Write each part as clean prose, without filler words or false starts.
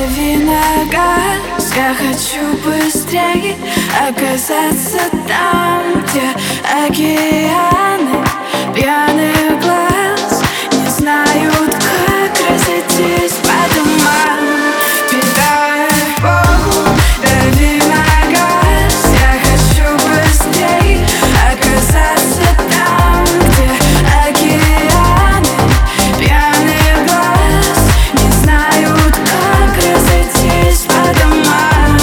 дави на газ. Я хочу быстрее оказаться там, где океаны пьяных глаз не знают, как разойтись по домам. Кидай в пол, дави на газ. Я хочу быстрее оказаться там, где океаны пьяных глаз не знают, как разойтись по домам.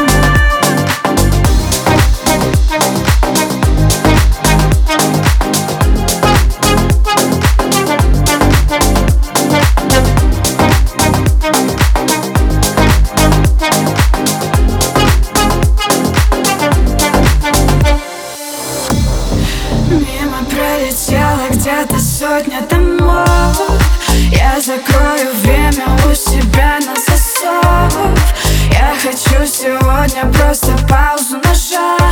Мимо пролетела где-то сотня домов. Я закрою время у себя на засов. Я хочу сегодня просто паузу нажать.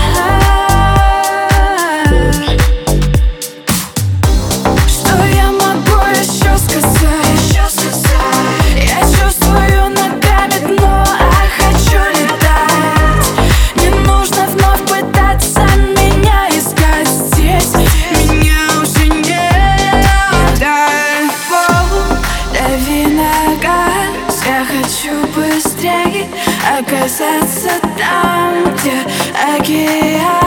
Что я могу еще сказать? Я чувствую ногами дно, а хочу летать. Не нужно вновь пытаться меня искать здесь. Меня уже нет. Дай в пол, дави на газ. Я хочу быстрее оказаться там, где океан